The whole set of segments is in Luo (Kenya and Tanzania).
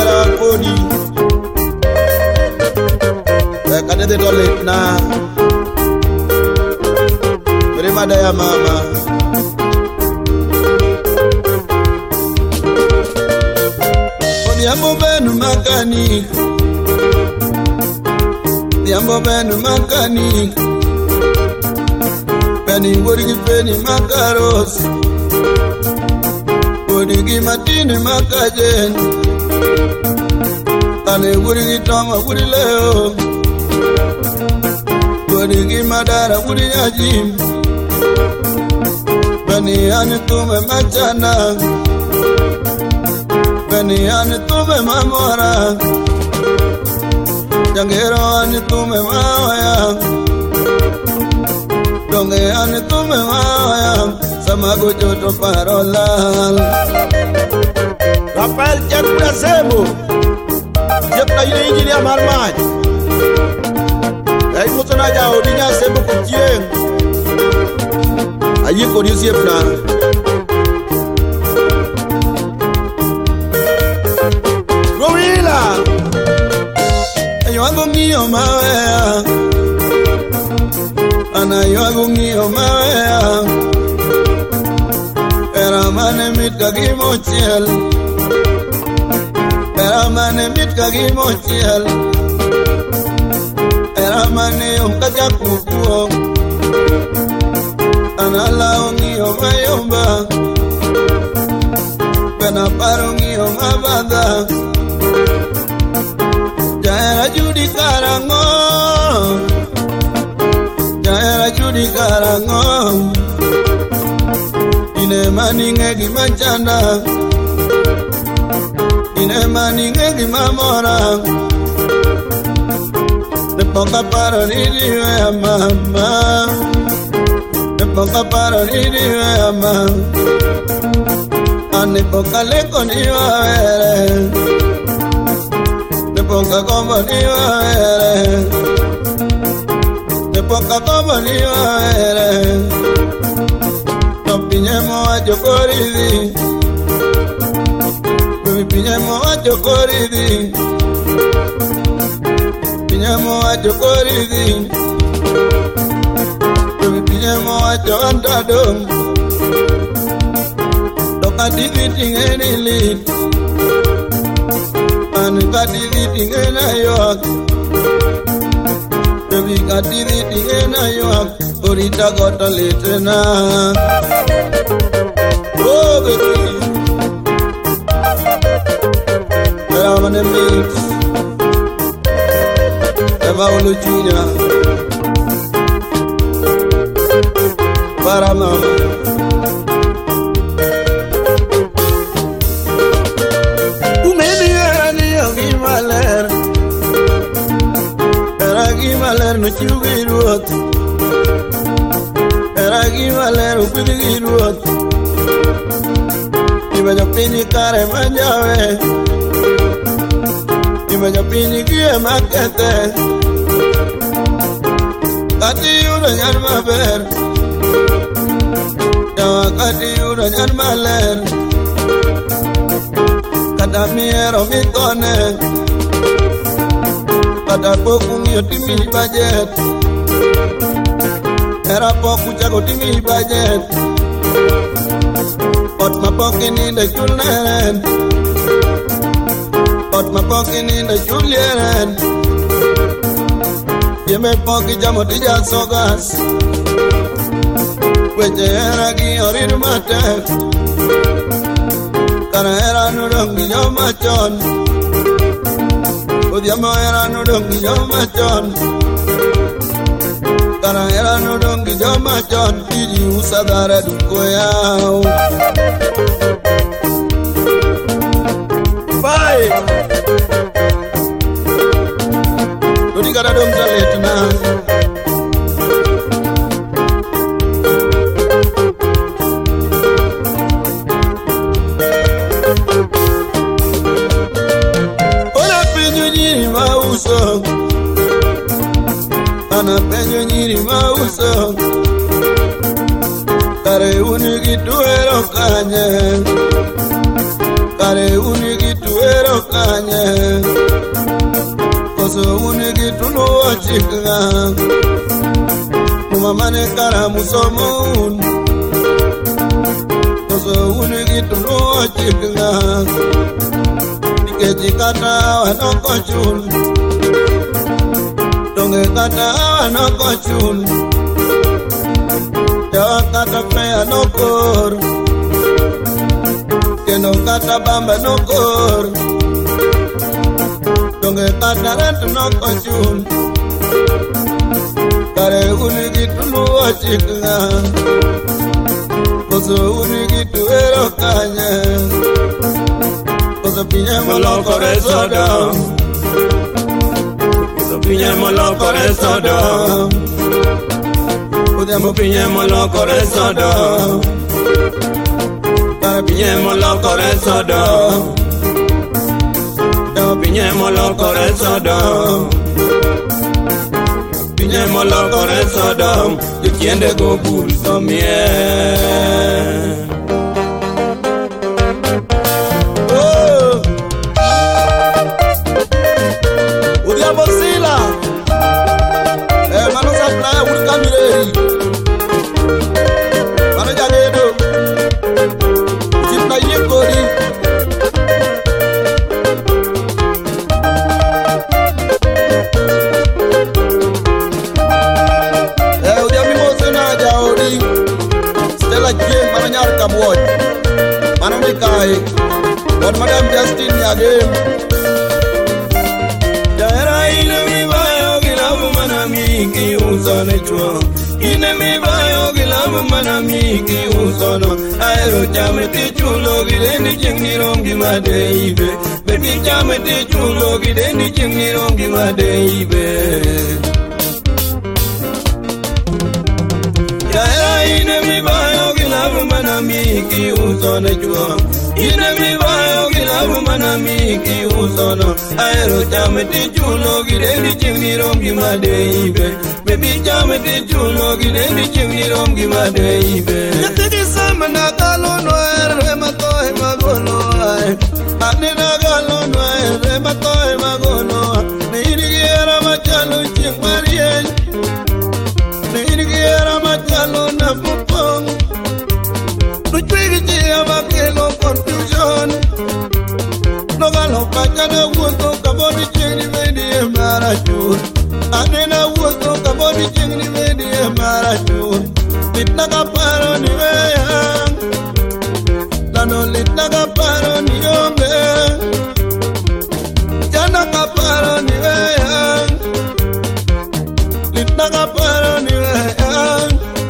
era kodi kade de dolet na mada ya mama Diambo benu makani Diambo benu makani Peni wurigi peni makaros Wurigi matini makajen Tane wurigi toma wuri leo Wurigi madara wuri ajim Bani ane tume machana Bani ane tume mamora Jangero ane tume mawaya Donge ane tume mawaya Samago joto parolal Rafael Chakura Sebo Jepta yine injili ya marmaj Dai mutona jao dinya Sebo kujieng Ayi ko disiepna Gorilla Ayo agongiyo mawea Ana yo agongiyo mawea Era mane mitka gimochiel Era mane mitka gimochiel Era mane umkaja kukuo Anala ongio mayomba Pena parongio mabada Jaera judi karango Jaera judi karango Ine mani ngegi manchana Ine mani ngegi mamora Nepoka paronidiwe ya mama Nepoka paronidiwe ya mama Anepoka leko niwawere Nepoka kombo niwawere Nepoka kombo niwawere Pinyemo wa jokoridi Baby pinyemo wa jokoridi Pinyemo wa jokoridi Baby pinyemo wa joandadom Doka diviti ngeni lit Anika diviti ngena yoak Baby ka diviti ngena yoak Orita gota litena Oh baby Era mane mix Eva uluchunya Para mama Umeni era ni gimaler Era gimaler no chugiruot Era gimaler upigiruot Ibaja pini kare manjawe Ibaja pini kie makete Kati yura nyan maber Jawa kati yura nyan maler Kata miero mitone Kata poku miyo timi budget Era poku chago timi budget Put my pocket in the Julian Put my pocket in the Julian Give me pocket jamotija sogas Weche era gi orir mate Kana era nudongi yo machon Udiamo era nudongi yo machon Kana era nudongi yo machon Iji usadare duko yao Bye. Dodi kada dom taletna. Ona penyo nyiri mauso. Ana penyo nyiri mauso. Kare unigi tuero kanye Kare unigi tuero kanye chikna Mumamane karamu somun Koso unigitu luo chikna Ikeji kata wanoko chun Donge kata wanoko chun Jawa kata prea nokor Keno kata bamba nokor Donge kata rentu noko chun Kare unigitu luo chikna Koso unigitu ero kanya Koso pinye moloko resodo Koso pinye moloko resodo Koso pinye moloko resodo Kare pinye moloko resodo Pinye moloko resodo Pinye moloko resodo Yukiende go bulso mie Mozilla mano supply ul kamireri mano jagedo tipna yekori udia mimosena jaori Stella Jane mano nyar kabwoj mano mikai on Madam Justin yagem Manamiki usone chua ine mi bayo gilamu manamiki usono aero chamete chulo gidendi chingni rongi madeibe baby chamete chulo gidendi chingni rongi madeibe ya ine mi bayo gilamu manamiki usone chua ine mi bayo gilamu manamiki usono aero chamete chulo gidendi chingni rongi madeibe baby chamete chulo gidendi chingni rongi madeibe yatiki sama na galo no rema toy magono anina galo no rema toy magono nirigiera machalo chingmarie nirigiera machalo na pupong Nuchwigi abakelo confusion No galo pachana wuto kabodi chingni vedi emarachur Anena wuto kabodi chingni vedi emarachur Litna kaparo ni weyang Lano litna kaparo ni yombe Jana kaparo ni weyang Litna kaparo ni weyang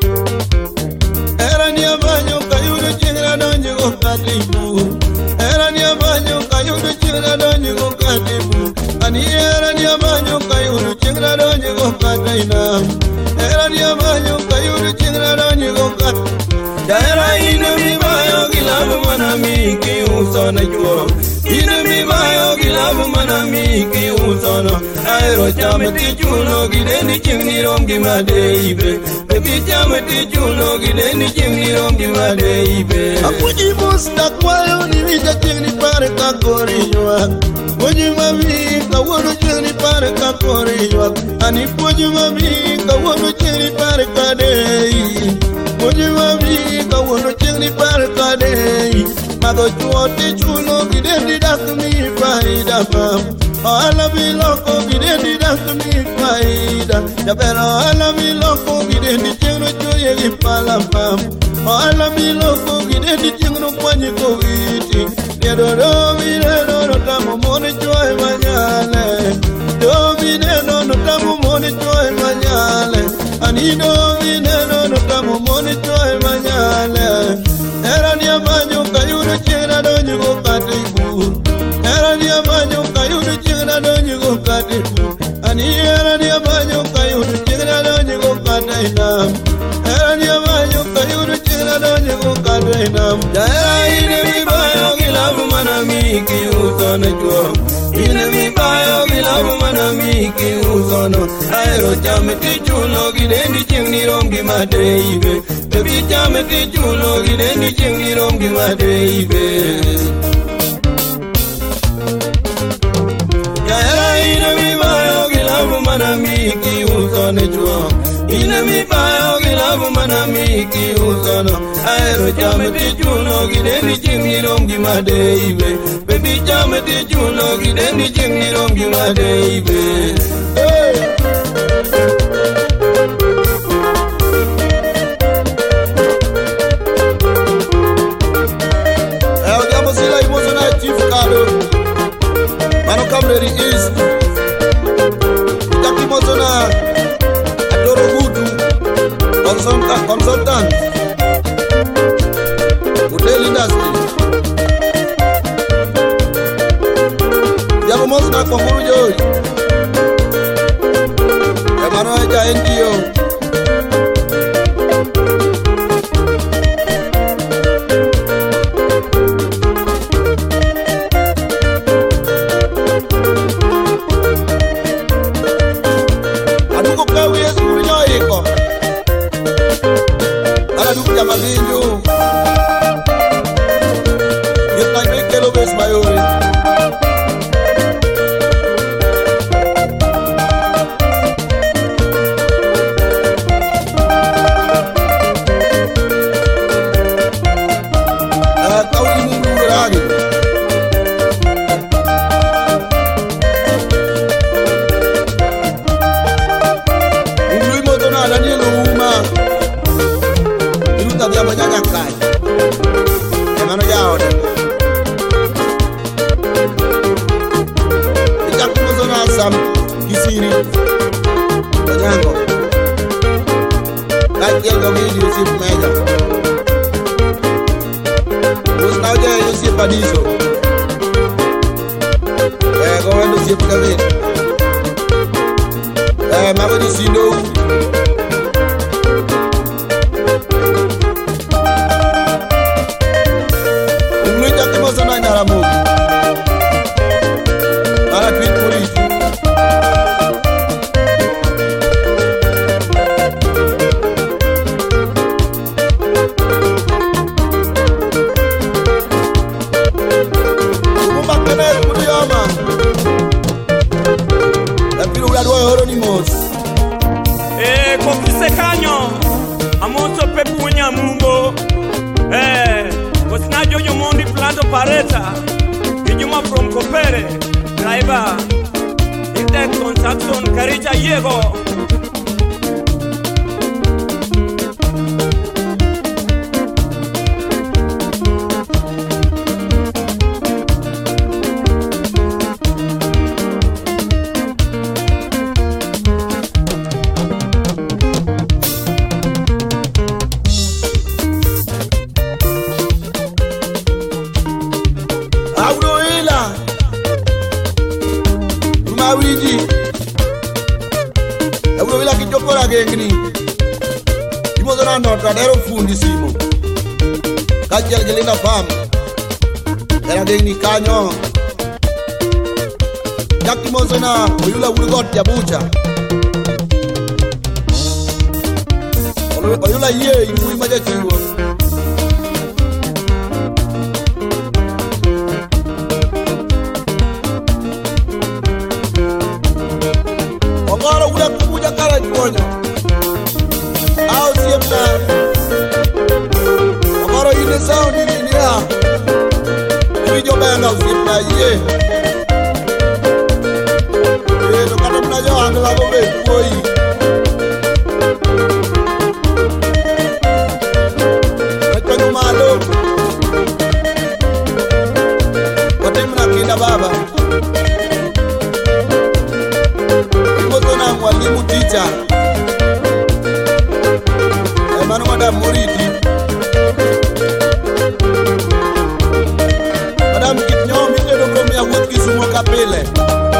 Era ni abanyo kayudu chingra donji go katibu Era ni abanyo kayudu chingra donji go katibu Ani era ni abanyo kayudu chingra donji go kataina Era ni abanyo kayudu chingra donji go katibu Era ina mi bayo gilabu manamiki usona juo Ina mi bayo gilabu manamiki usono Aero chameti chulo gidendi chingni rongi madeibe Baby chameti chulo gidendi chingni rongi madeibe Akuji musta kwayo ni vita chingni pare kakorinywa Puji mami kawono chingni pare kakorinywa Ani puji mami kawono chingni pare kadei Puji mami kawono chingni pare kadei Mago chuote chulo gidendi dakmi faida fam Ala mi loko gidendi dakmi faida Jabero ala mi loko gidendi chingno choye gipala fam Ala mi loko gidendi chingno kwanyi koviti Nedo domi neno no tamu mone choye manyale Domi neno no tamu mone choye manyale Ani domi neno no tamu mone choye manyale Era ni amanyo kayudu chingra donji go katibu Era ni amanyo kayudu chingra donji go katibu Ani era ni amanyo kayudu chingra donji go kataina Era ni amanyo kayudu chingra donji go kataina Jaya ine mi bayo gilabu manamiki usono juo Ine mi bayo gilabu manamiki usono Aero chameti chulo gidendi chingni rongi madeibe Baby chameti chulo gidendi chingni rongi madeibe Jaya ine mi bayo gilabu manamiki usono ine mi bayo gilabu manami ki usono aero jame ti juno gideni chingi rongi madeibe baby jame ti juno gideni chingi rongi madeibe Jamo sila imozona chief kado mano kamreri east Taki mozona adoro hudu consultant hotel industry Jamo mozona kwa muru joy Mano aja NGO Mavinho eu também quero ver os maiores tá o mundo grande Lui motonada ni luma dia banyak kai mana jauh jak mozona sam kisiri banyak kai go video Yusuf Meja terus aja Yusuf Padiso go Yusuf David mau di Sindo Ramu para tweet police Kumbakane kudiyama Lapiru ya doa Hieronymous Kokise kanyo Amonso pepu wenya mungo Kosinajo yomondi planto pareta Kijuma from Kopere Driver Inter construction Karicha Yego Mawiji Ewo wila kijokora gengni Imozona nota dero fundi simo Kajel gelina fam Era gengni kanyo Jaki mozona Oyula uligot ya bucha Oyula ye imui maja chiwo Ogoro ule kukuja kara juonyo Au siemna Ogoro ine sound ini ya Iwijo benga usiemna ye Nukata mnajo handela gobe kuoi Nachonyo malo Watemna kinda baba Mwalimu teacher Emanu madam Muridi Madam Kitnyo Mite Dokromia Wut Kisumo Kapele